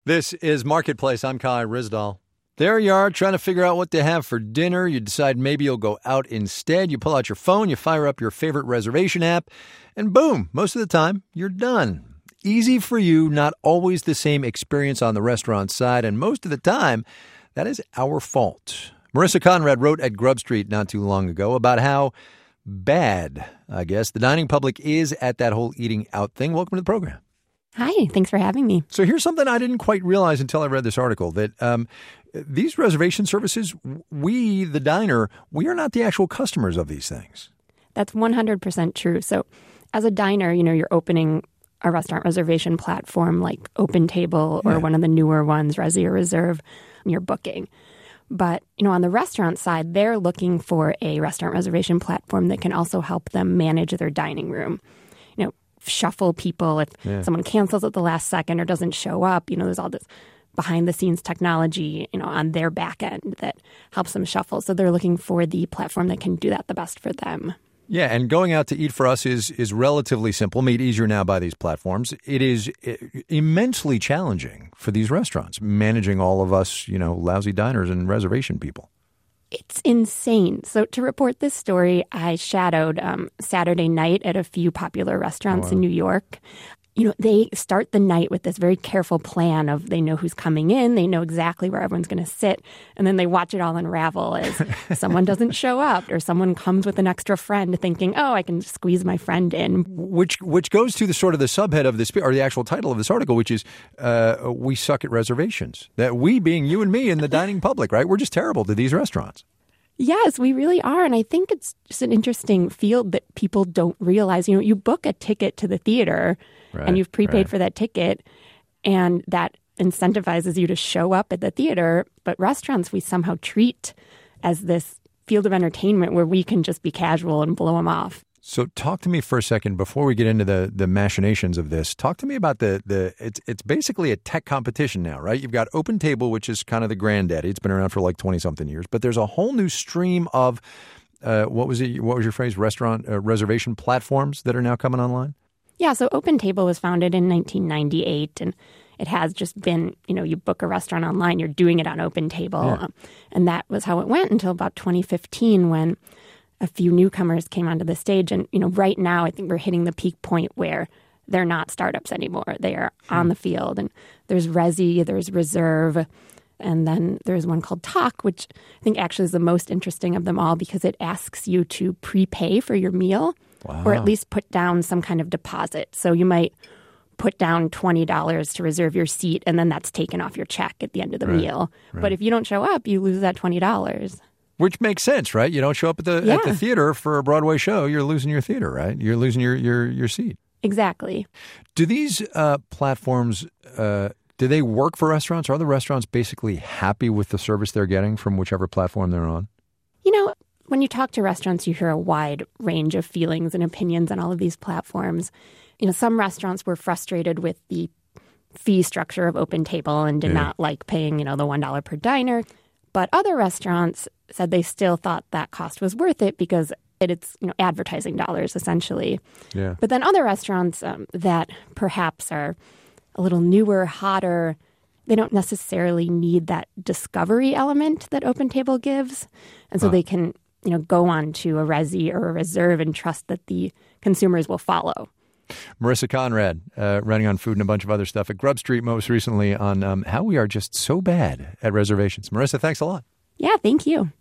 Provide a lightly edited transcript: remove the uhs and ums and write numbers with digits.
This is Marketplace. I'm Kai Ryssdal. There you are, trying to figure out what to have for dinner. You decide maybe you'll go out instead. You pull out your phone, you fire up your favorite reservation app, and boom, most of the time, you're done. Easy for you, not always the same experience on the restaurant side, and most of the time, that is our fault. Marissa Conrad wrote at Grub Street not too long ago about how bad, I guess, the dining public is at that whole eating out thing. Welcome to the program. Hi, thanks for having me. So here's something I didn't quite realize until I read this article, that these reservation services, we, the diner, we are not the actual customers of these things. That's 100% true. So as a diner, you're opening a restaurant reservation platform like OpenTable or one of the newer ones, Resy or Reserve, and you're booking. But, on the restaurant side, they're looking for a restaurant reservation platform that can also help them manage their dining room. Shuffle people if someone cancels at the last second or doesn't show up. There's all this behind-the-scenes technology, on their back end that helps them shuffle. So they're looking for the platform that can do that the best for them. Yeah, and going out to eat for us is relatively simple, made easier now by these platforms. It is immensely challenging for these restaurants, managing all of us, lousy diners and reservation people. It's insane. So to report this story, I shadowed Saturday night at a few popular restaurants in New York. They start the night with this very careful plan of they know who's coming in, they know exactly where everyone's going to sit, and then they watch it all unravel as someone doesn't show up or someone comes with an extra friend thinking, oh, I can squeeze my friend in. Which goes to the sort of the subhead of this, or the actual title of this article, which is we suck at reservations. That we being you and me in the dining public, right? We're just terrible to these restaurants. Yes, we really are. And I think it's just an interesting field that people don't realize. You book a ticket to the theater and you've prepaid for that ticket, and that incentivizes you to show up at the theater. But restaurants, we somehow treat as this field of entertainment where we can just be casual and blow them off. So talk to me for a second before we get into the machinations of this. Talk to me about it's basically a tech competition now, right? You've got OpenTable, which is kind of the granddaddy. It's been around for like 20-something years. But there's a whole new stream of, what was your phrase, restaurant reservation platforms that are now coming online? Yeah, so OpenTable was founded in 1998, and it has just been, you book a restaurant online, you're doing it on OpenTable. Yeah. And that was how it went until about 2015 when a few newcomers came onto the stage. And, right now I think we're hitting the peak point where they're not startups anymore. They are on the field. And there's Resy, there's Reserve, and then there's one called Tock, which I think actually is the most interesting of them all because it asks you to prepay for your meal. Wow. Or at least put down some kind of deposit. So you might put down $20 to reserve your seat, and then that's taken off your check at the end of the meal. Right. But if you don't show up, you lose that $20. Which makes sense, right? You don't show up at the theater for a Broadway show, you're losing your theater, right? You're losing your seat. Exactly. Do these platforms, do they work for restaurants? Are the restaurants basically happy with the service they're getting from whichever platform they're on? When you talk to restaurants, you hear a wide range of feelings and opinions on all of these platforms. Some restaurants were frustrated with the fee structure of OpenTable and did not like paying, the $1 per diner. But other restaurants said they still thought that cost was worth it because it's, advertising dollars, essentially. Yeah. But then other restaurants that perhaps are a little newer, hotter, they don't necessarily need that discovery element that OpenTable gives. And so they can go on to a Resy or a Reserve and trust that the consumers will follow. Marissa Conrad, writing on food and a bunch of other stuff at Grub Street, most recently on how we are just so bad at reservations. Marissa, thanks a lot. Yeah, thank you.